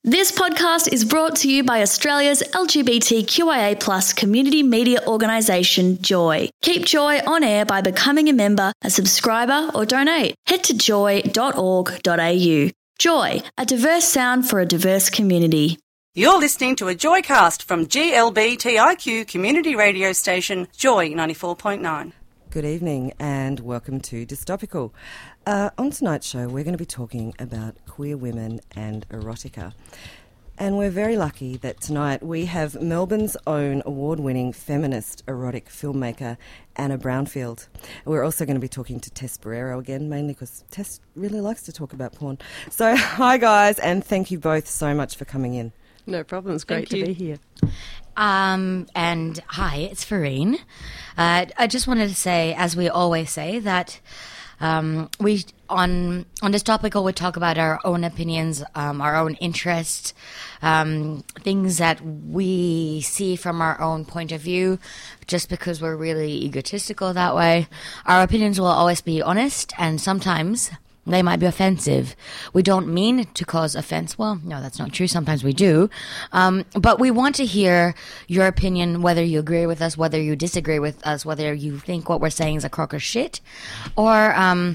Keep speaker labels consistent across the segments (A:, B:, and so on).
A: This podcast is brought to you by Australia's LGBTQIA+ community media organisation, Joy. Keep Joy on air by becoming a member, a subscriber or donate. Head to joy.org.au. Joy, a diverse sound for a diverse community.
B: You're listening to a Joycast from GLBTIQ community radio station, Joy 94.9.
C: Good evening and welcome to Dystopical. On tonight's show, we're going to be talking about queer women and erotica. And we're very lucky that tonight we have Melbourne's own award-winning feminist erotic filmmaker, Anna Brownfield. We're also going to be talking to Tess Barrero again, mainly because Tess really likes to talk about porn. So, hi guys, and thank you both so much for coming in.
D: No problem, it's great to be here.
E: And hi, it's Farine. I just wanted to say, as we always say, that we on this topical we talk about our own opinions, our own interests, things that we see from our own point of view, just because we're really egotistical that way. Our opinions will always be honest, and sometimes they might be offensive. We don't mean to cause offense. Well, no, that's not true. Sometimes we do. But we want to hear your opinion, whether you agree with us, whether you disagree with us, whether you think what we're saying is a crock of shit, or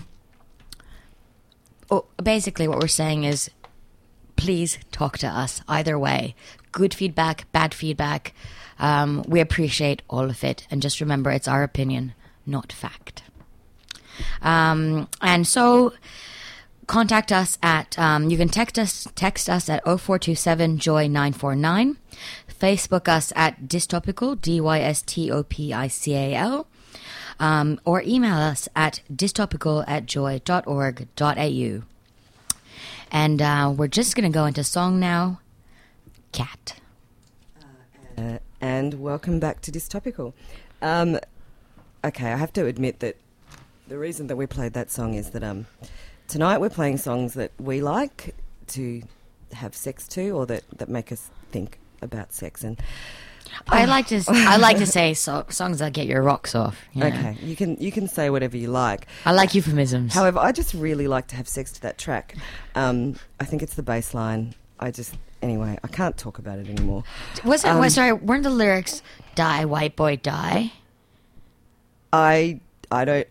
E: basically what we're saying is, please talk to us either way. Good feedback, bad feedback. We appreciate all of it. And just remember, it's our opinion, not fact. And so contact us at, you can text us at 0427 Joy 949, Facebook us at Dystopical, DYSTOPICAL, or email us at dystopical@joy.org.au. And we're just going to go into song now, Cat.
C: And welcome back to Dystopical. Okay, I have to admit that the reason that we played that song is that tonight we're playing songs that we like to have sex to, or that make us think about sex. And
E: I like to say songs that get your rocks off. Yeah.
C: Okay, you can say whatever you like.
E: I like euphemisms.
C: However, I just really like to have sex to that track. I think it's the bass line. Anyway, I can't talk about it anymore.
E: Weren't the lyrics "Die, white boy, die"?
C: I don't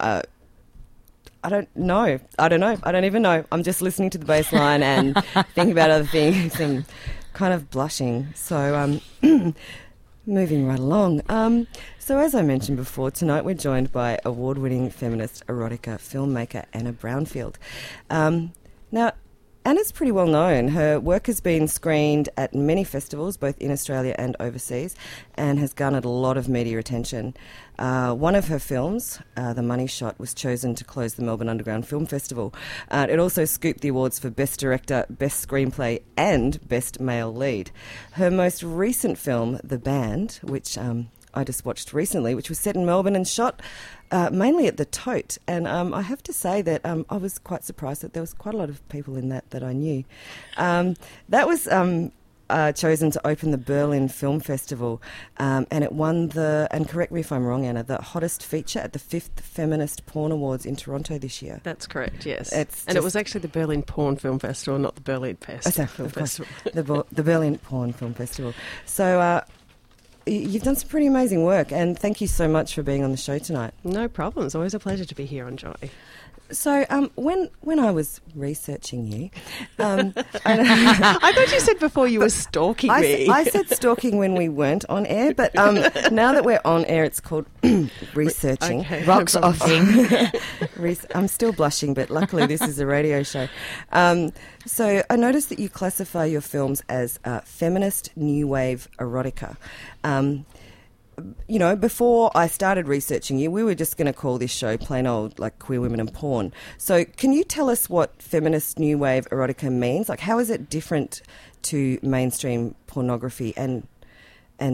C: know. I don't even know. I'm just listening to the bass line and thinking about other things and kind of blushing. So, moving right along. So as I mentioned before, tonight we're joined by award-winning feminist erotica filmmaker Anna Brownfield. Now, Anna's pretty well known. Her work has been screened at many festivals, both in Australia and overseas, and has garnered a lot of media attention. One of her films, The Money Shot, was chosen to close the Melbourne Underground Film Festival. It also scooped the awards for Best Director, Best Screenplay and Best Male Lead. Her most recent film, The Band, which I just watched recently, which was set in Melbourne and shot mainly at the Tote. And I have to say that I was quite surprised that there was quite a lot of people in that I knew. That was chosen to open the Berlin Film Festival, and it won and correct me if I'm wrong, Anna, the hottest feature at the 5th Feminist Porn Awards in Toronto this year.
D: That's correct, yes. And it was actually the Berlin Porn Film Festival, not the Berlin Fest.
C: Of course, the Berlin Porn Film Festival. So you've done some pretty amazing work, and thank you so much for being on the show tonight.
D: No problem. It's always a pleasure to be here on Joy.
C: So when I was researching you...
D: I thought you said before you were stalking me.
C: I said stalking when we weren't on air, but now that we're on air, it's called researching.
E: Okay, rocks offing.
C: I'm still blushing, but luckily this is a radio show. So I noticed that you classify your films as feminist new wave erotica. You know, before I started researching you, we were just going to call this show plain old, like, Queer Women and Porn. So can you tell us what feminist new wave erotica means? Like, how is it different to mainstream pornography? And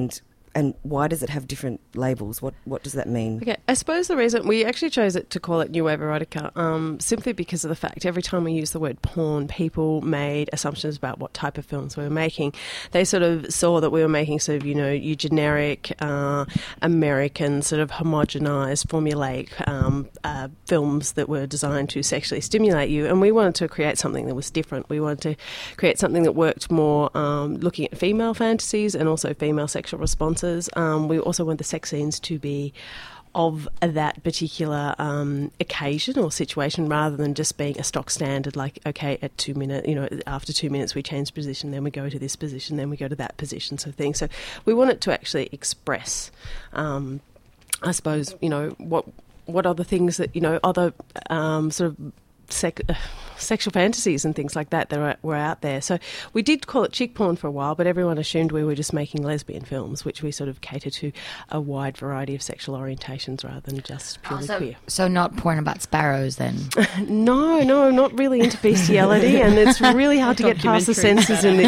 C: and why does it have different labels? What does that mean?
D: Okay, I suppose the reason we actually chose it to call it New Wave Erotica simply because of the fact every time we use the word porn, people made assumptions about what type of films we were making. They sort of saw that we were making sort of, your generic American sort of homogenized, formulaic films that were designed to sexually stimulate you, and we wanted to create something that was different. We wanted to create something that worked more looking at female fantasies and also female sexual responses. We also want the sex scenes to be of that particular occasion or situation rather than just being a stock standard like, okay, at 2 minutes, after 2 minutes we change position, then we go to this position, then we go to that position sort of thing. So we want it to actually express, I suppose, what other things that, other sort of sexual fantasies and things like that were out there. So we did call it chick porn for a while, but everyone assumed we were just making lesbian films, which we sort of cater to a wide variety of sexual orientations rather than just purely queer.
E: So not porn about sparrows then?
D: No, not really into bestiality, and it's really hard to get past the censors in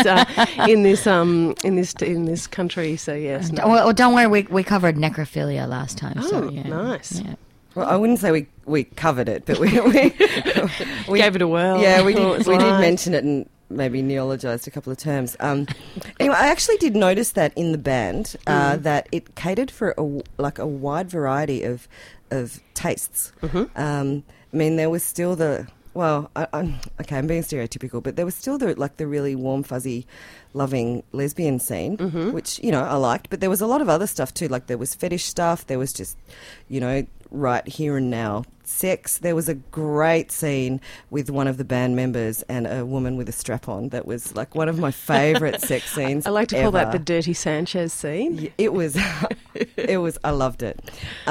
D: this country. So yes. No.
E: Well, don't worry, we covered necrophilia last time.
D: Oh,
E: so, yeah.
D: Nice.
E: Yeah.
C: Well, I wouldn't say we covered it, but we
D: gave it a whirl.
C: Yeah, we did mention it and maybe neologised a couple of terms. Anyway, I actually did notice that in the band that it catered for a wide variety of tastes. I mean, there was still I'm being stereotypical, but there was still the really warm, fuzzy, loving lesbian scene, which, I liked. But there was a lot of other stuff too, like there was fetish stuff, there was just, right here and now sex. There was a great scene with one of the band members and a woman with a strap on that was like one of my favourite sex scenes.
D: I like to call that the Dirty Sanchez scene.
C: It was, I loved it.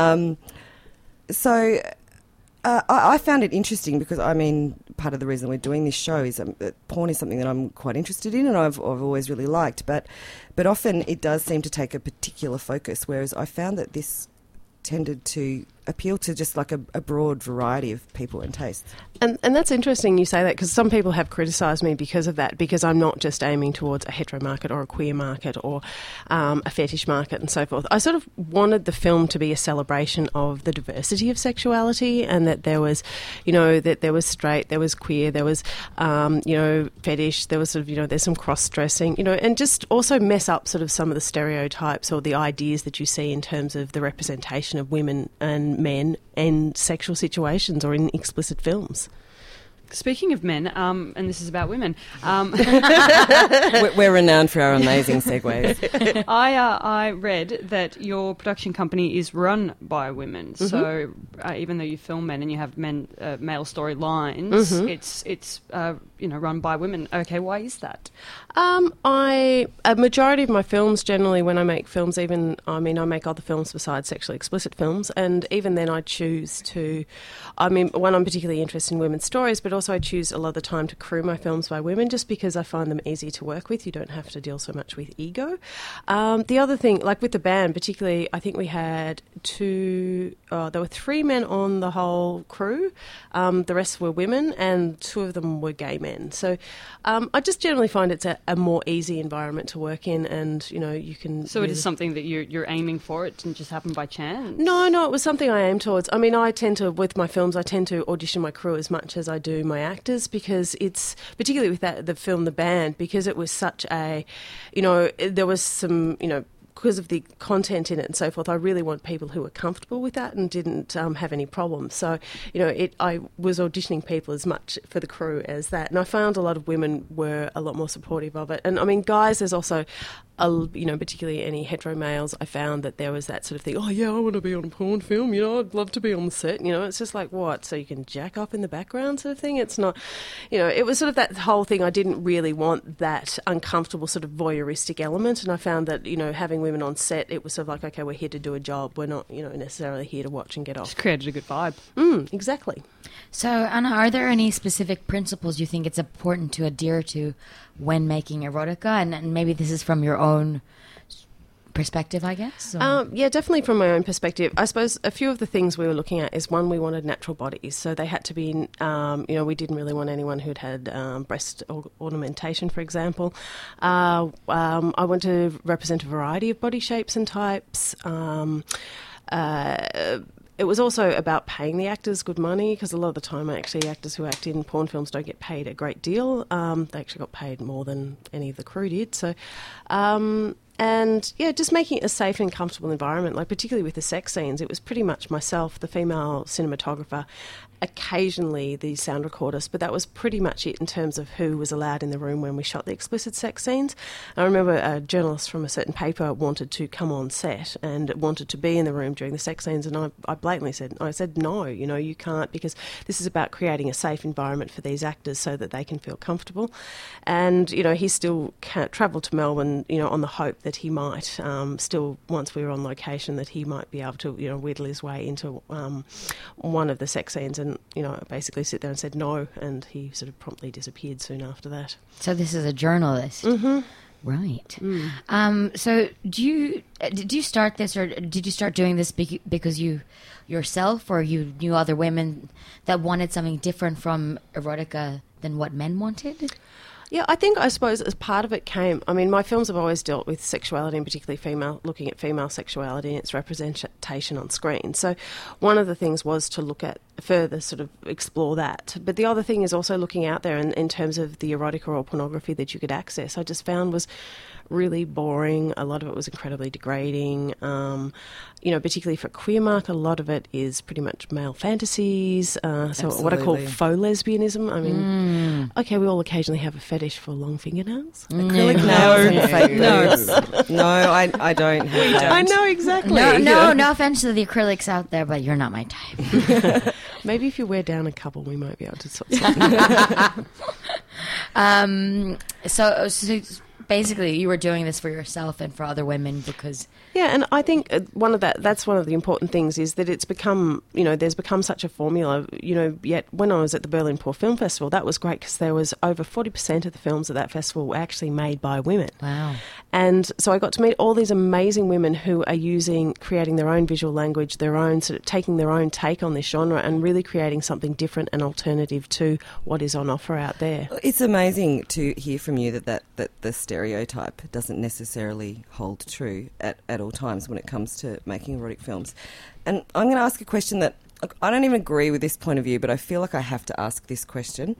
C: I found it interesting because, part of the reason we're doing this show is that porn is something that I'm quite interested in and I've always really liked. But often it does seem to take a particular focus, whereas I found that this tended to appeal to just like a broad variety of people and tastes.
D: And that's interesting you say that, because some people have criticised me because of that, because I'm not just aiming towards a hetero market or a queer market or a fetish market and so forth. I sort of wanted the film to be a celebration of the diversity of sexuality, and that there was, that there was straight, there was queer, there was, fetish, there was sort of, there's some cross-dressing, and just also mess up sort of some of the stereotypes or the ideas that you see in terms of the representation of women and men in sexual situations or in explicit films.
F: Speaking of men, and this is about women,
C: we're renowned for our amazing segues.
F: I read that your production company is run by women. So even though you film men and you have male storylines, it's run by women. Okay, why is that?
D: A majority of my films, generally, when I make films, I make other films besides sexually explicit films, and even then I choose to, one, I'm particularly interested in women's stories, but also I choose a lot of the time to crew my films by women just because I find them easy to work with. You don't have to deal so much with ego. The other thing, like with the band particularly, I think we had there were 3 men on the whole crew. The rest were women and 2 of them were gay men. So I just generally find it's a more easy environment to work in, and, you can...
F: So it is something that you're aiming for? It didn't just happen by chance?
D: No, it was something I aim towards. With my films, I tend to audition my crew as much as I do my actors, because it's, particularly with the film The Band, because it was such a, there was some, because of the content in it and so forth, I really want people who were comfortable with that and didn't have any problems. So, I was auditioning people as much for the crew as that. And I found a lot of women were a lot more supportive of it. And, guys, there's also, particularly any hetero males, I found that there was that sort of thing, oh, yeah, I want to be on a porn film, I'd love to be on the set, it's just like, what, so you can jack up in the background sort of thing? It's not, it was sort of that whole thing. I didn't really want that uncomfortable sort of voyeuristic element, and I found that, having women on set, it was sort of like, okay, we're here to do a job, we're not, necessarily here to watch and get off.
F: Just created a good vibe.
D: Exactly.
E: So, Anna, are there any specific principles you think it's important to adhere to when making erotica? And maybe this is from your own perspective, I guess? Or?
D: Yeah, definitely from my own perspective. I suppose a few of the things we were looking at is, one, we wanted natural bodies. So they had to be, we didn't really want anyone who'd had breast ornamentation, for example. I want to represent a variety of body shapes and types. It was also about paying the actors good money, because a lot of the time actually actors who act in porn films don't get paid a great deal. They actually got paid more than any of the crew did. So, and yeah, just making it a safe and comfortable environment, like particularly with the sex scenes. It was pretty much myself, the female cinematographer, occasionally the sound recordist, but that was pretty much it in terms of who was allowed in the room when we shot the explicit sex scenes. I remember a journalist from a certain paper wanted to come on set and wanted to be in the room during the sex scenes, and I blatantly said, no, you can't, because this is about creating a safe environment for these actors so that they can feel comfortable. And, he still travelled to Melbourne, on the hope that he might still, once we were on location, that he might be able to, wheedle his way into one of the sex scenes, and basically sit there and said no, and he sort of promptly disappeared soon after that.
E: So this is a journalist.
D: Mm-hmm.
E: Right. So did you start this, or did you start doing this because you yourself, or you knew other women that wanted something different from erotica than what men wanted?
D: Yeah, I suppose as part of it came, my films have always dealt with sexuality, and particularly looking at female sexuality and its representation on screen. So one of the things was to look at further, sort of explore that. But the other thing is also looking out there in terms of the erotica or pornography that you could access, I just found was really boring. A lot of it was incredibly degrading. Particularly for queer market, a lot of it is pretty much male fantasies. So what I call faux lesbianism. Okay, we all occasionally have a fetish for long fingernails.
C: Acrylic nails and fake boobs. No, I don't have that.
D: I know, exactly.
E: No offense to the acrylics out there, but you're not my type.
D: Maybe if you wear down a couple, we might be able to sort something out.
E: So basically, you were doing this for yourself and for other women because...
D: Yeah, and I think that's one of the important things, is that it's become, there's become such a formula, yet when I was at the Berlin Porn Film Festival, that was great because there was over 40% of the films at that festival were actually made by women.
E: Wow.
D: And so I got to meet all these amazing women who are creating their own visual language, their own sort of taking their own take on this genre and really creating something different and alternative to what is on offer out there.
C: It's amazing to hear from you that the stereotype doesn't necessarily hold true at all times when it comes to making erotic films. And I'm going to ask a question that, look, I don't even agree with this point of view, but I feel like I have to ask this question.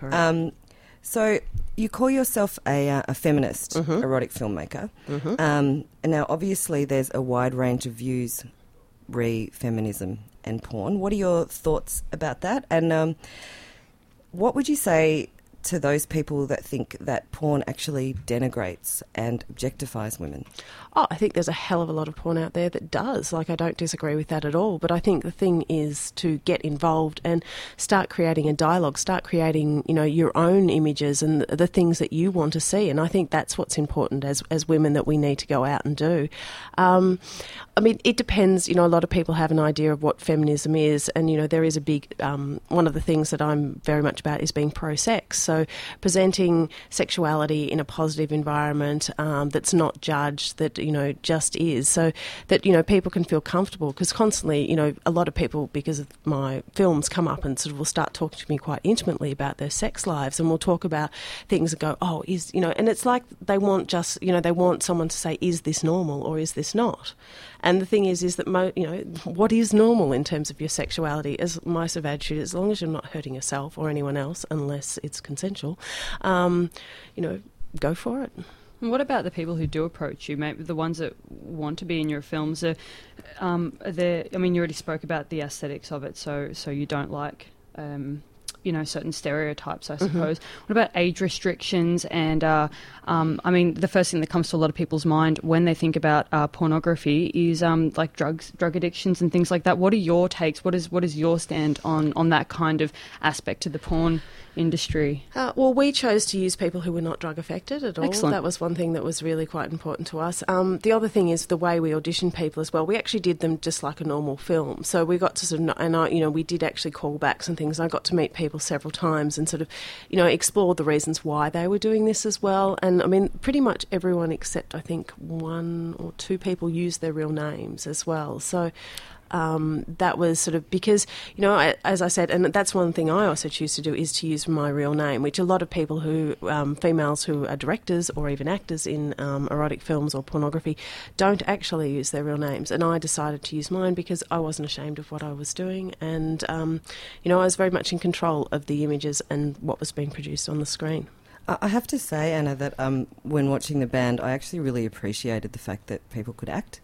C: So you call yourself a feminist erotic filmmaker. And now obviously there's a wide range of views re feminism and porn. What are your thoughts about that? And what would you say to those people that think that porn actually denigrates and objectifies women?
D: Oh, I think there's a hell of a lot of porn out there that does. Like, I don't disagree with that at all. But I think the thing is to get involved and start creating a dialogue, start creating, your own images and the things that you want to see. And I think that's what's important as women that we need to go out and do. It depends. A lot of people have an idea of what feminism is. And, there is a big, one of the things that I'm very much about is being pro-sex. So presenting sexuality in a positive environment that's not judged, that just is, so that people can feel comfortable, because constantly a lot of people, because of my films, come up and sort of will start talking to me quite intimately about their sex lives, and we'll talk about things that go, and it's like they want they want someone to say, is this normal or is this not? And the thing is that what is normal in terms of your sexuality, as my sort of attitude, as long as you're not hurting yourself or anyone else, unless it's consensual, go for it.
F: And what about the people who do approach you, maybe the ones that want to be in your films? You already spoke about the aesthetics of it, so you don't like, certain stereotypes, I suppose. What about age restrictions? And, the first thing that comes to a lot of people's mind when they think about pornography is like drug addictions and things like that. What are your takes? What is your stand on that kind of aspect to the porn industry?
D: Well, we chose to use people who were not drug affected at all.
F: Excellent.
D: That was one thing that was really quite important to us. The other thing is the way we auditioned people as well. We actually did them just like a normal film. So we got to sort of, we did actually callbacks and things. I got to meet people several times and sort of, explore the reasons why they were doing this as well. And I mean, pretty much everyone except I think one or two people used their real names as well. So that was sort of because, as I said, and that's one thing I also choose to do is to use my real name, which a lot of people who, females who are directors or even actors in erotic films or pornography, don't actually use their real names. And I decided to use mine because I wasn't ashamed of what I was doing. And, I was very much in control of the images and what was being produced on the screen.
C: I have to say, Anna, that when watching the band, I actually really appreciated the fact that people could act.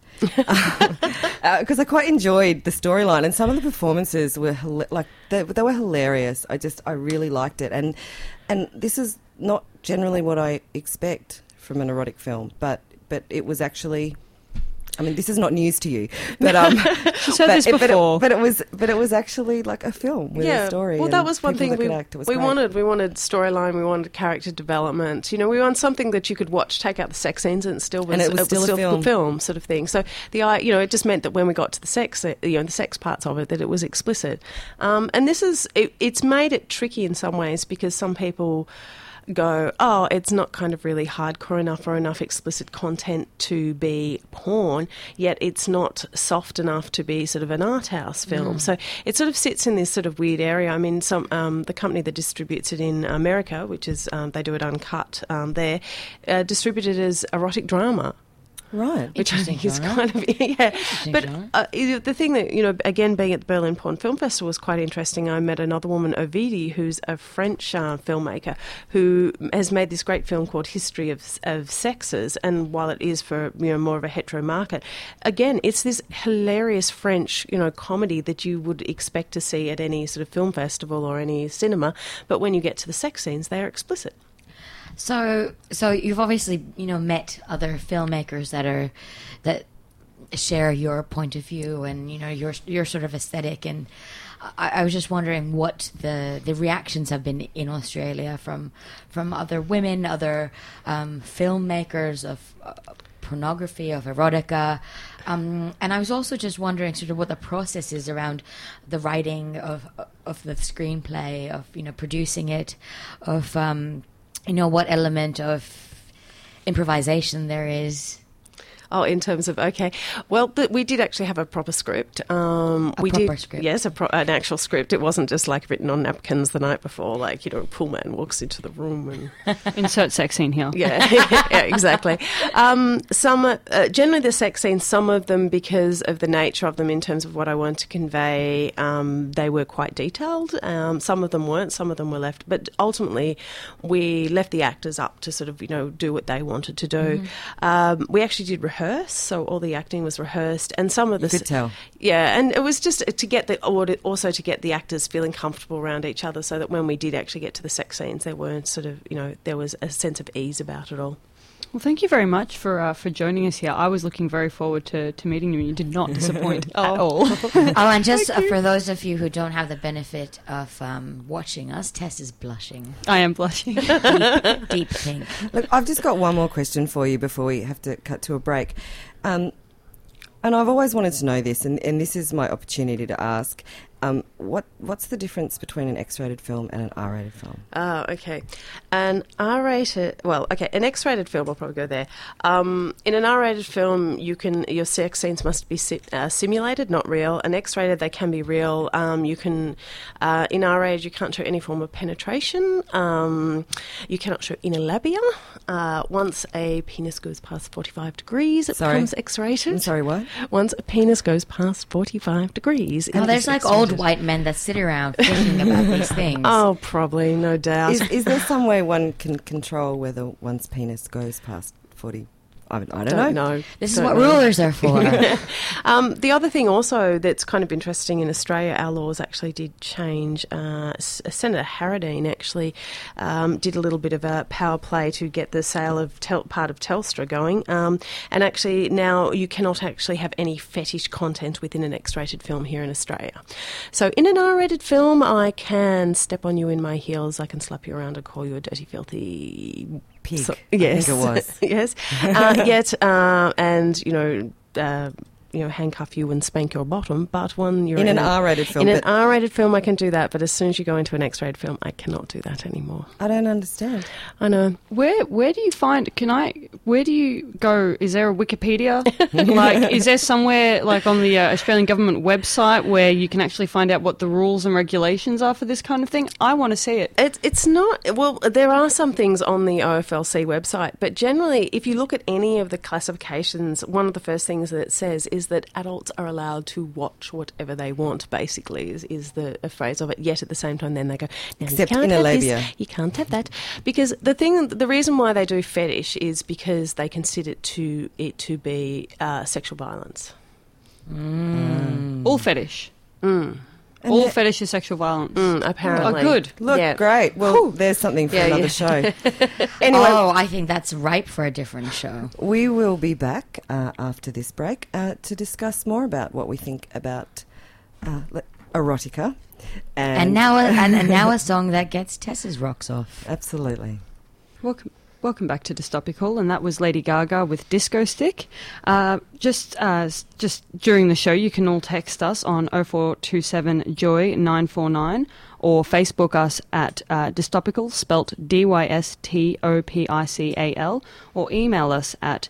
C: Because I quite enjoyed the storyline, and some of the performances were they were hilarious. I really liked it, and this is not generally what I expect from an erotic film, but it was actually. I mean, this is not news to you, but
F: She's heard this before.
C: But it was actually like a film with a story.
D: Well, that was one thing we wanted. We wanted storyline. We wanted character development. We wanted something that you could watch, take out the sex scenes, and it was still a film sort of thing. So it just meant that when we got to the sex, the sex parts of it, that it was explicit. And this is it's made it tricky in some ways because some people go, oh, it's not kind of really hardcore enough or enough explicit content to be porn, yet it's not soft enough to be sort of an art house film. So it sort of sits in this sort of weird area. I mean, the company that distributes it in America, which is they do it uncut there, distributed it as erotic drama.
C: Right.
D: Which I think is kind of, But the thing that, again, being at the Berlin Porn Film Festival was quite interesting. I met another woman, Ovidie, who's a French filmmaker who has made this great film called History of Sexes. And while it is for, more of a hetero market, again, it's this hilarious French, comedy that you would expect to see at any sort of film festival or any cinema. But when you get to the sex scenes, they are explicit.
E: So you've obviously met other filmmakers that share your point of view and your sort of aesthetic, and I was just wondering what the reactions have been in Australia from other women, other filmmakers of pornography, of erotica, and I was also just wondering sort of what the process is around the writing of the screenplay, of producing it, of what element of improvisation there is.
D: Oh, in terms of, okay. Well, we did actually have a proper script.
E: Script?
D: Yes, an actual script. It wasn't just like written on napkins the night before, like, a pool man walks into the room and...
F: Insert sex scene here.
D: Yeah, exactly. Generally the sex scenes, some of them, because of the nature of them in terms of what I wanted to convey, they were quite detailed. Some of them weren't, some of them were left. But ultimately, we left the actors up to sort of, do what they wanted to do. We actually did rehearse, so all the acting was rehearsed, and some of the...
C: You could tell.
D: Yeah, and it was just to get also to get the actors feeling comfortable around each other, so that when we did actually get to the sex scenes, there weren't sort of, there was a sense of ease about it all.
F: Well, thank you very much for joining us here. I was looking very forward to meeting you, and you did not disappoint at all.
E: And just for those of you who don't have the benefit of watching us, Tess is blushing.
F: I am blushing.
E: Deep pink.
C: Look, I've just got one more question for you before we have to cut to a break. And I've always wanted to know this, and this is my opportunity to ask. What's the difference between an X-rated film and an R-rated film?
D: Oh, okay. An X-rated film, I'll probably go there. In an R-rated film, your sex scenes must be simulated, not real. An X-rated, they can be real. In R-rated, you can't show any form of penetration. You cannot show inner labia. Once a penis goes past 45 degrees, it becomes X-rated.
C: I'm sorry, what?
D: Once a penis goes past 45 degrees, it
E: there's like old white men that sit around thinking about these things.
D: Oh, probably, no doubt.
C: Is there some way one can control whether one's penis goes past 40? I don't know.
E: This is what rulers are for.
D: The other thing also that's kind of interesting in Australia, our laws actually did change. Senator Harradine actually did a little bit of a power play to get the sale of part of Telstra going. And actually now you cannot actually have any fetish content within an X-rated film here in Australia. So in an R-rated film, I can step on you in my heels, I can slap you around and call you a dirty, filthy
C: pig.
D: Yes.
C: I think it was.
D: Yes. And, handcuff you and spank your bottom, but when you're
C: in an R-rated film.
D: In an R-rated film, I can do that, but as soon as you go into an X-rated film, I cannot do that anymore.
C: I don't understand.
D: I know.
F: Where do you find? Where do you go? Is there a Wikipedia? Like, is there somewhere like on the Australian government website where you can actually find out what the rules and regulations are for this kind of thing? I want to see it.
D: It's not. Well, there are some things on the OFLC website, but generally, if you look at any of the classifications, one of the first things that it says is that adults are allowed to watch whatever they want, basically, is a phrase of it. Yet at the same time, then they go,
C: except in a labia.
D: You can't have that. Because the reason why they do fetish is because they consider it to be sexual violence.
F: All fetish. All fetish is sexual violence.
D: Apparently.
F: Oh, good.
C: Look, great. Well, there's something for another show. Anyway,
E: I think that's ripe for a different show.
C: we will be back after this break to discuss more about what we think about erotica.
E: And now a song that gets Tess's rocks off.
C: Absolutely.
F: Welcome back to Dystopical, and that was Lady Gaga with Disco Stick. Just during the show, you can all text us on 0427 Joy 949 or Facebook us at Dystopical, spelt DYSTOPICAL, or email us at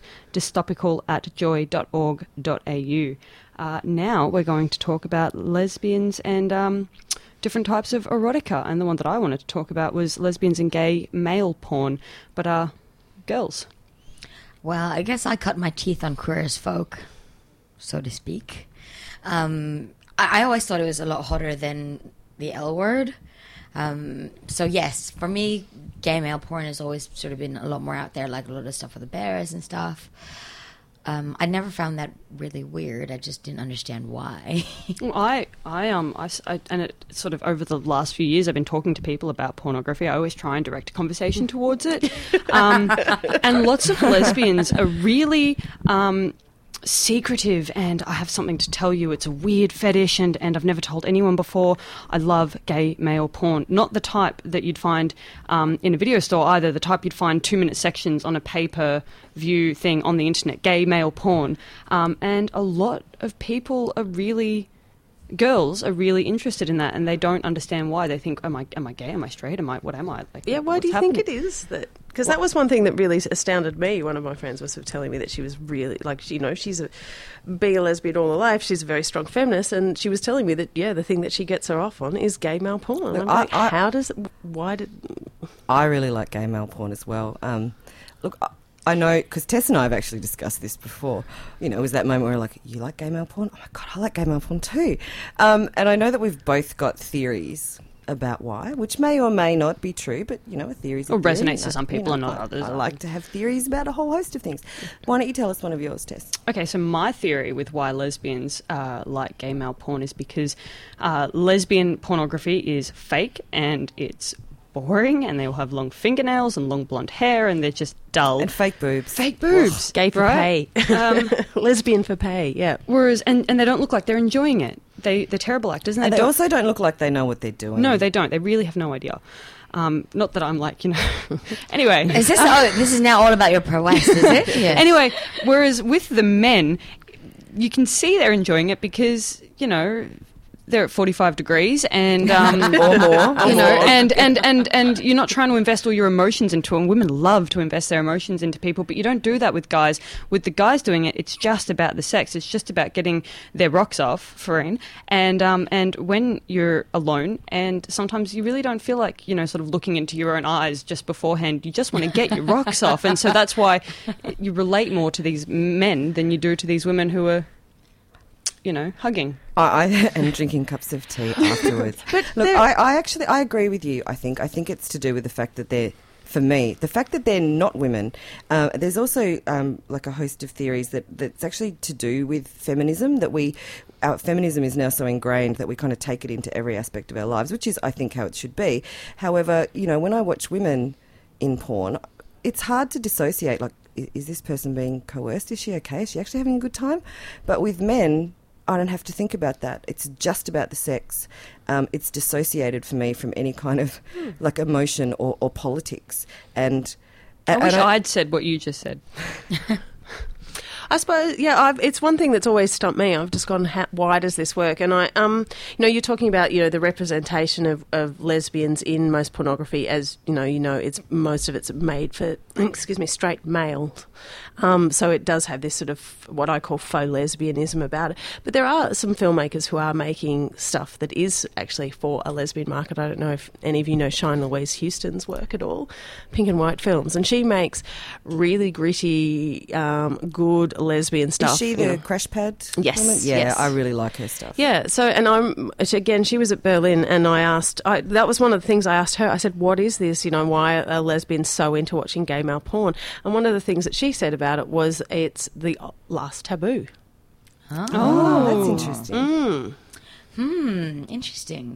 F: dystopical@joy.org.au. Now we're going to talk about lesbians and different types of erotica, and the one that I wanted to talk about was lesbians and gay male porn, but girls.
E: Well, I guess I cut my teeth on queer as folk, so to speak. I always thought it was a lot hotter than the L word. So yes, for me, gay male porn has always sort of been a lot more out there, like a lot of stuff with the bears and stuff. I never found that really weird. I just didn't understand why.
F: Well, I and it sort of over the last few years, I've been talking to people about pornography. I always try and direct a conversation towards it, and lots of lesbians are really secretive, and I have something to tell you. It's a weird fetish, and I've never told anyone before. I love gay male porn. Not the type that you'd find in a video store either, the type you'd find 2-minute sections on a pay-per-view thing on the internet. Gay male porn. And a lot of people are really... Girls are really interested in that, and they don't understand why. They think, am I gay? Am I straight? What am I? Like,
D: why do you think it is that? Because that was one thing that really astounded me. One of my friends was sort of telling me that she was really, like, she's being a lesbian all her life. She's a very strong feminist, and she was telling me that, the thing that she gets her off on is gay male porn.
C: Look, I really like gay male porn as well. Look, I know, because Tess and I have actually discussed this before. It was that moment where we're like, you like gay male porn? Oh my God, I like gay male porn too. And I know that we've both got theories about why, which may or may not be true, but, a theory's a
F: or
C: theory.
F: resonates to some people and not others.
C: I like to have theories about a whole host of things. Why don't you tell us one of yours, Tess?
F: Okay, so my theory with why lesbians like gay male porn is because lesbian pornography is fake and it's boring, and they all have long fingernails and long blonde hair, and they're just dull.
C: And fake boobs.
F: Fake boobs.
D: Gay for
F: right?
D: pay. Lesbian for pay, yeah.
F: Whereas, and they don't look like they're enjoying it. They're terrible actors.
C: And they also don't look like they know what they're doing.
F: No, they don't. They really have no idea. Not that I'm like, Anyway.
E: Is this, this is now all about your prowess, is it? Yeah.
F: Anyway, whereas with the men, you can see they're enjoying it because, they're at 45 degrees and
C: or more,
F: and you're not trying to invest all your emotions into them. Women love to invest their emotions into people, but you don't do that with guys. With the guys doing it, it's just about the sex. It's just about getting their rocks off, Farine. And when you're alone, and sometimes you really don't feel like sort of looking into your own eyes just beforehand. You just want to get your rocks off, and so that's why you relate more to these men than you do to these women who are, hugging.
C: And drinking cups of tea afterwards. But look, I agree with you. I think it's to do with the fact that they're for me. The fact that they're not women, there's also like a host of theories that's actually to do with feminism, that our feminism is now so ingrained that we kind of take it into every aspect of our lives, which is, I think, how it should be. However, when I watch women in porn, it's hard to dissociate, like, is this person being coerced? Is she okay? Is she actually having a good time? But with men, I don't have to think about that. It's just about the sex. It's dissociated for me from any kind of like emotion or politics. And
F: I wish I'd said what you just said.
D: I suppose, it's one thing that's always stumped me. I've just gone, why does this work? And you're talking about, the representation of lesbians in most pornography, as it's most of it's made for, straight males. So it does have this sort of what I call faux lesbianism about it. But there are some filmmakers who are making stuff that is actually for a lesbian market. I don't know if any of you know Shine Louise Houston's work at all, Pink and White Films, and she makes really gritty, good lesbian stuff.
C: Is she the Crash Pad
D: Yes.
C: woman? Yeah,
D: yes.
C: I really like her stuff.
D: Yeah, so, and she was at Berlin, and that was one of the things I asked her. I said, what is this? Why are lesbians so into watching gay male porn? And one of the things that she said about it was it's the last taboo.
C: Oh, that's interesting.
E: Interesting.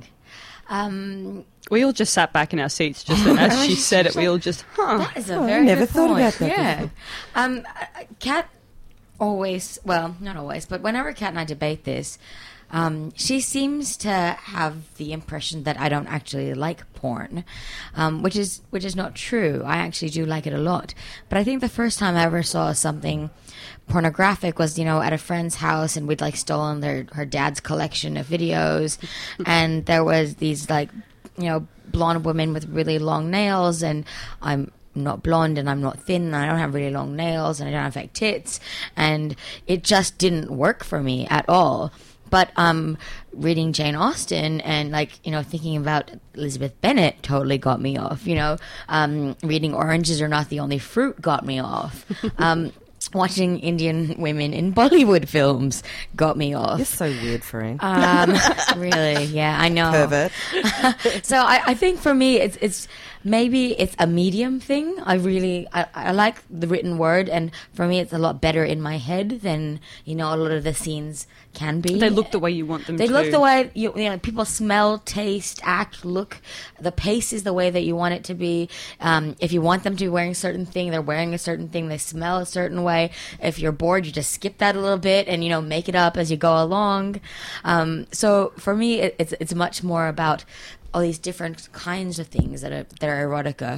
F: We all just sat back in our seats just as she said it. We all just,
E: That is a very
C: I never
E: good
C: thought
E: point.
C: about that
E: Yeah. Kat always, well, not always, but whenever Kat and I debate this, she seems to have the impression that I don't actually like porn, which is not true. I actually do like it a lot. But I think the first time I ever saw something pornographic was, at a friend's house, and we'd like stolen her dad's collection of videos, and there was these like, blonde women with really long nails, and I'm not blonde and I'm not thin and I don't have really long nails and I don't have fake tits, and it just didn't work for me at all. But reading Jane Austen and thinking about Elizabeth Bennet totally got me off. Reading Oranges Are Not the Only Fruit got me off. Watching Indian women in Bollywood films got me off.
C: You're so weird, Farine.
E: Really, yeah, I know.
C: Pervert.
E: So I think for me, it's maybe it's a medium thing. I like the written word, and for me, it's a lot better in my head than a lot of the scenes can be.
F: they look the way you want them to.
E: They look the way people smell, taste, act, look. The pace is the way that you want it to be. If you want them to be wearing a certain thing, they're wearing a certain thing. They smell a certain way. If you're bored, you just skip that a little bit and make it up as you go along. So for me, it's much more about all these different kinds of things that are erotica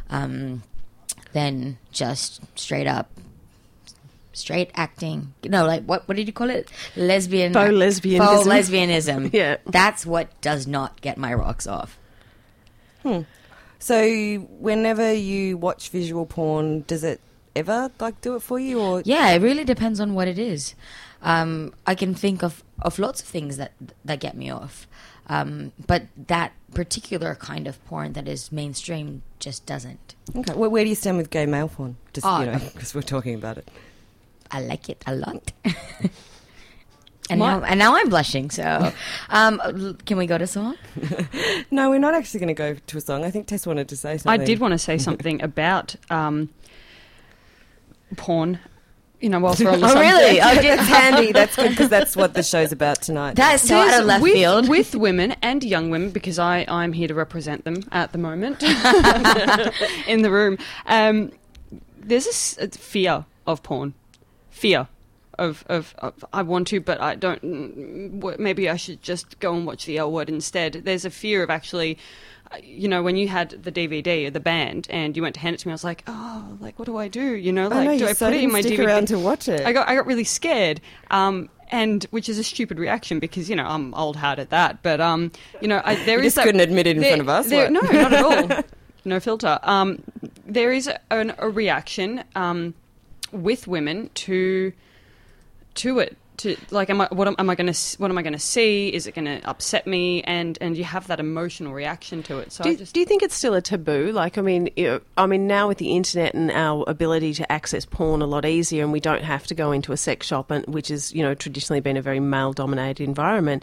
E: than just straight acting. No, like what did you call it?
D: Faux lesbianism.
E: Faux lesbianism.
D: Yeah.
E: That's what does not get my rocks off.
C: So whenever you watch visual porn, does it ever do it for you? Or
E: Yeah, it really depends on what it is. I can think of lots of things that get me off. But that particular kind of porn that is mainstream just doesn't.
C: Okay. Well, where do you stand with gay male porn? Just
E: Oh.
C: because we're talking about it.
E: I like it a lot. And now I'm blushing, so can we go to song?
C: No, we're not actually going to go to a song. I think Tess wanted to say something.
F: I did want to say something about porn. Whilst we're on the
E: Oh,
F: subject.
E: really? Oh,
C: It's handy. That's good because that's what the show's about tonight.
E: That is so out of left field.
F: With women and young women, because I'm here to represent them at the moment in the room. There's a fear of porn. Fear of I want to, but I don't. Maybe I should just go and watch the L Word instead. There's a fear of actually, when you had the DVD of the band and you went to hand it to me, I was like, oh, what do I do? Do I put it in my
C: stick
F: DVD?
C: around to watch it.
F: I got really scared. And which is a stupid reaction because I'm old hat at that. But there is
C: just couldn't admit it in front of us.
F: No, not at all. No filter. There is a reaction with women to it. to like, what am I going to see? Is it going to upset me? And you have that emotional reaction to it. So
D: do you think it's still a taboo? Like, I mean, now with the internet and our ability to access porn a lot easier, and we don't have to go into a sex shop, which is, traditionally been a very male-dominated environment,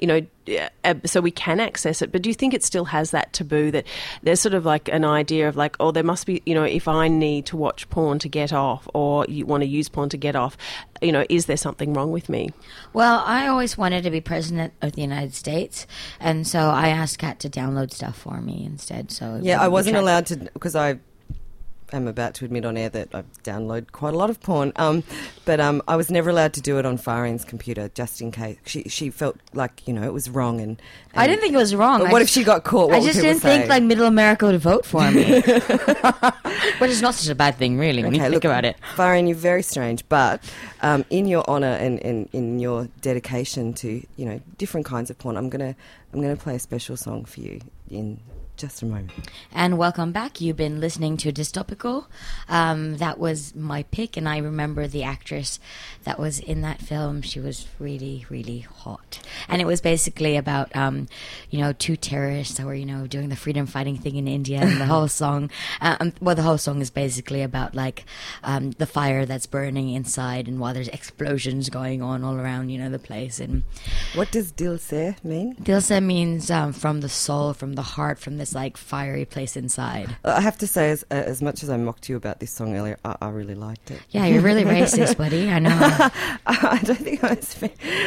D: so we can access it. But do you think it still has that taboo that there's sort of like an idea of like, oh, there must be, if I need to watch porn to get off, or you want to use porn to get off, is there something wrong with me?
E: Well, I always wanted to be president of the United States, and so I asked Kat to download stuff for me instead. So
C: yeah, I wasn't allowed to, because I am about to admit on air that I download quite a lot of porn, but I was never allowed to do it on Farine's computer, just in case. She felt like, it was wrong. And
E: I didn't think it was wrong.
C: But what if she got caught? What
E: I just didn't think like Middle America would vote for me. Which is not such a bad thing, really, when you think about it.
C: Farine, you're very strange, but in your honour and in your dedication to, different kinds of porn, I'm gonna play a special song for you in just a moment.
E: And welcome back. You've been listening to Dystopical. That was my pick, and I remember the actress that was in that film. She was really, really hot. And it was basically about, two terrorists that were, doing the freedom fighting thing in India, and the whole song, the whole song is basically about, like, the fire that's burning inside, and while there's explosions going on all around, the place. And
C: what does Dil Se mean?
E: Dil Se means from the soul, from the heart, from this like fiery place inside.
C: I have to say, as much as I mocked you about this song earlier, I really liked it.
E: Yeah, you're really racist, buddy. I know.
C: I don't think I was.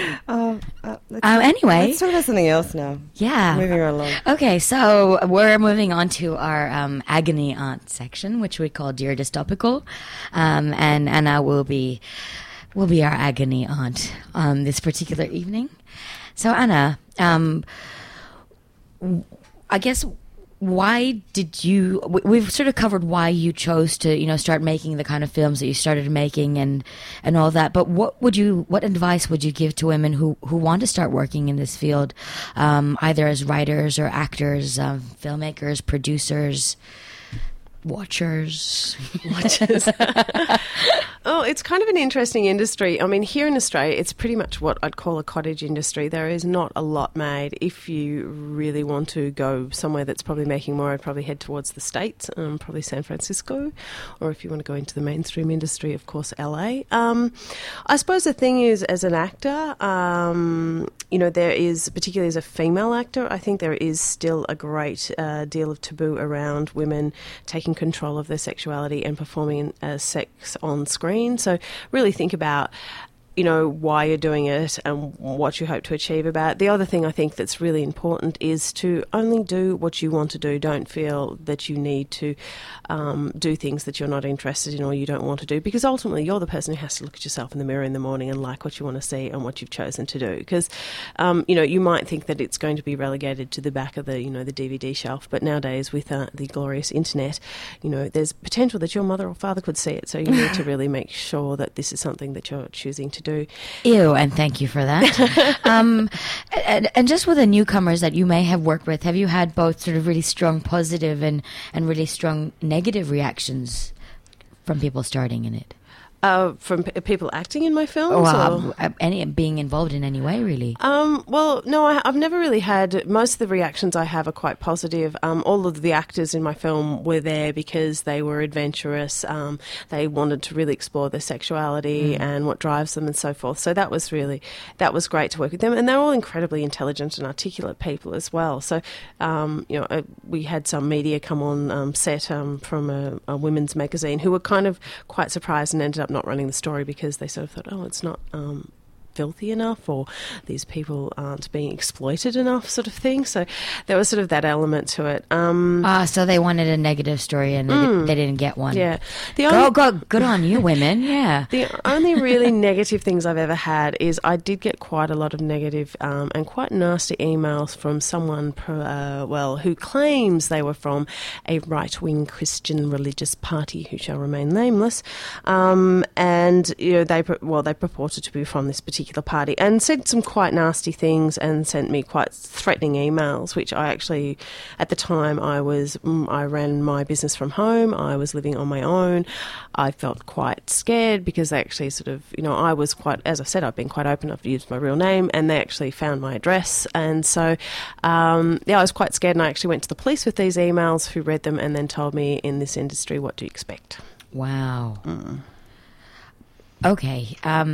E: Anyway,
C: let's talk about something else now.
E: Yeah,
C: moving right along.
E: Okay, so we're moving on to our agony aunt section, which we call Dear Dystopical, and Anna will be our agony aunt this particular evening. So Anna, I guess, why did you... We've sort of covered why you chose to, start making the kind of films that you started making and all that. But what advice would you give to women who want to start working in this field, either as writers or actors, filmmakers, producers, watchers?
D: Oh, it's kind of an interesting industry. I mean, here in Australia, it's pretty much what I'd call a cottage industry. There is not a lot made. If you really want to go somewhere that's probably making more, I'd probably head towards the States, probably San Francisco. Or if you want to go into the mainstream industry, of course, LA. I suppose the thing is, as an actor, there is, particularly as a female actor, I think there is still a great deal of taboo around women taking control of their sexuality and performing sex on screen. So really think about, why you're doing it and what you hope to achieve about it. The other thing I think that's really important is to only do what you want to do. Don't feel that you need to do things that you're not interested in or you don't want to do, because ultimately you're the person who has to look at yourself in the mirror in the morning and like what you want to see and what you've chosen to do. Because, you might think that it's going to be relegated to the back of the, the DVD shelf, but nowadays with the glorious internet, there's potential that your mother or father could see it. So you need to really make sure that this is something that you're choosing to do.
E: Ew, and thank you for that. and just with the newcomers that you may have worked with, have you had both sort of really strong positive and really strong negative reactions from people starting in it?
D: From people acting in my films?
E: Any being involved in any way, really?
D: Well, no, I've never really had... Most of the reactions I have are quite positive. All of the actors in my film were there because they were adventurous. They wanted to really explore their sexuality and what drives them and so forth. So that was great to work with them. And they're all incredibly intelligent and articulate people as well. So, we had some media come on set from a women's magazine who were kind of quite surprised and ended up not running the story because they sort of thought, it's not filthy enough, or these people aren't being exploited enough, sort of thing. So there was sort of that element to it.
E: So they wanted a negative story and they didn't get one.
D: Yeah.
E: Good on you, women. Yeah.
D: The only really negative things I've ever had is I did get quite a lot of negative and quite nasty emails from someone, who claims they were from a right-wing Christian religious party who shall remain nameless, and they purported to be from this particular particular party, and said some quite nasty things and sent me quite threatening emails, which I actually, at the time, I ran my business from home. I was living on my own. I felt quite scared because they actually sort of, I was quite, as I said, I've been quite open. I've used my real name, and they actually found my address. And so, I was quite scared, and I actually went to the police with these emails, who read them and then told me, in this industry, what do you expect?
E: Wow. Okay.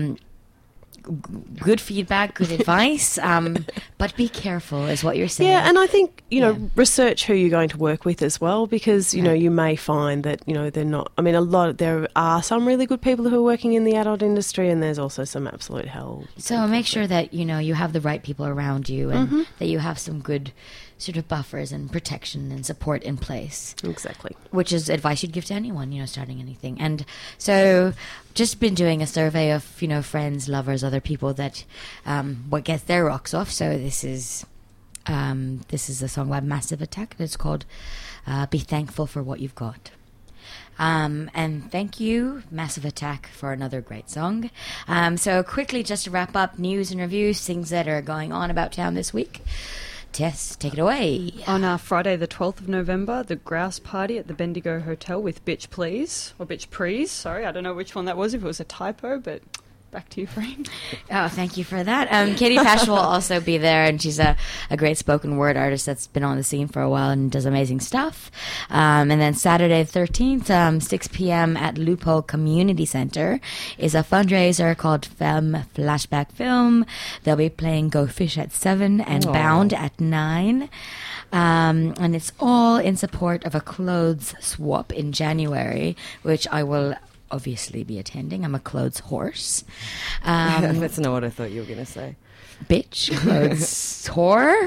E: Good feedback, good advice, but be careful is what you're saying.
D: Yeah, and I think, research who you're going to work with as well, because, you may find that, they're not, there are some really good people who are working in the adult industry, and there's also some absolute hell.
E: So make sure that, you have the right people around you, and that you have some good sort of buffers and protection and support in place.
D: Exactly.
E: Which is advice you'd give to anyone, starting anything. And so just been doing a survey of, friends, lovers, other people that what gets their rocks off. So this is a song by Massive Attack, and it's called Be Thankful for What You've Got. And thank you, Massive Attack, for another great song. So quickly, just to wrap up, news and reviews, things that are going on about town this week. Tess, take it away.
F: On Friday the 12th of November, the Grouse Party at the Bendigo Hotel with Bitch Please, or Bitch Prees, sorry, I don't know which one that was, if it was a typo, but back to you, Freen.
E: Oh, thank you for that. Katie Pash will also be there, and she's a great spoken word artist that's been on the scene for a while and does amazing stuff. And then Saturday the 13th, 6 p.m. at Loophole Community Centre is a fundraiser called Femme Flashback Film. They'll be playing Go Fish at 7 and Bound at 9. And it's all in support of a clothes swap in January, which I will obviously be attending. I'm a clothes horse.
C: That's not what I thought you were going to say.
E: Bitch, clothes whore.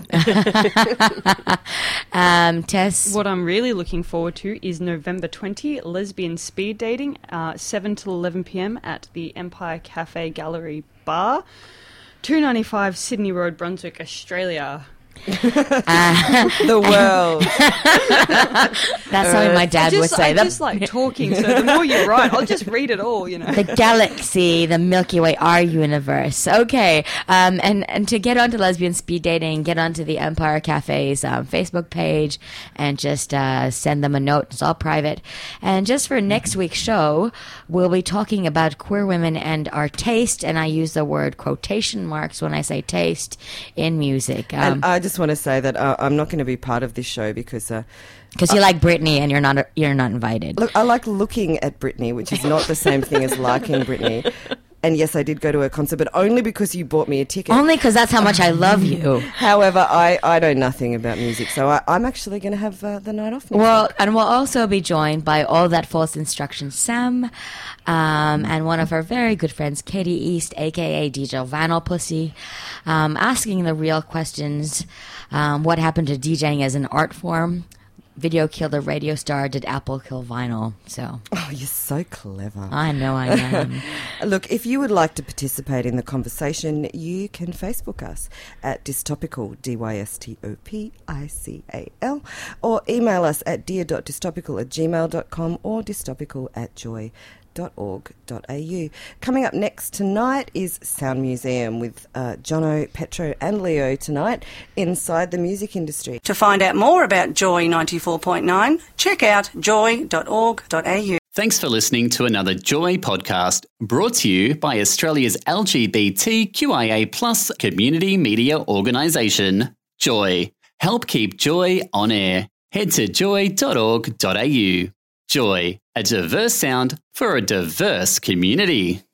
E: Tess.
F: What I'm really looking forward to is November 20, lesbian speed dating, 7 till 11 p.m. at the Empire Cafe Gallery Bar, 295 Sydney Road, Brunswick, Australia.
C: The world.
E: That's something my dad would say.
F: I just like talking, so the more you write, I'll just read it all,
E: The galaxy, the Milky Way, our universe. Okay. And to get onto lesbian speed dating, get onto the Empire Cafe's Facebook page and just send them a note. It's all private. And just for next week's show, we'll be talking about queer women and our taste, and I use the word quotation marks when I say taste in music.
C: And I just want to say that I'm not going to be part of this show because
E: you like Britney and you're not invited.
C: Look, I like looking at Britney, which is not the same thing as liking Britney. And yes, I did go to her concert, but only because you bought me a ticket.
E: Only because that's how much I love you.
C: However, I know nothing about music, so I'm actually going to have the night off next week.
E: And we'll also be joined by All That False Instruction Sam, and one of her very good friends, Katie East, a.k.a. DJ Vinyl Pussy, asking the real questions. What happened to DJing as an art form? Video killed a radio star. Did Apple kill vinyl? So.
C: Oh, you're so clever.
E: I know I am.
C: Look, if you would like to participate in the conversation, you can Facebook us at Dystopical, DYSTOPICAL, or email us at dear.dystopical@gmail.com or dystopical@joy.org.au. Coming up next tonight is Sound Museum with Jono, Petro and Leo tonight inside the music industry.
B: To find out more about Joy 94.9, check out joy.org.au.
G: Thanks for listening to another Joy podcast brought to you by Australia's LGBTQIA+ community media organisation, Joy. Help keep Joy on air. Head to joy.org.au. Joy, a diverse sound for a diverse community.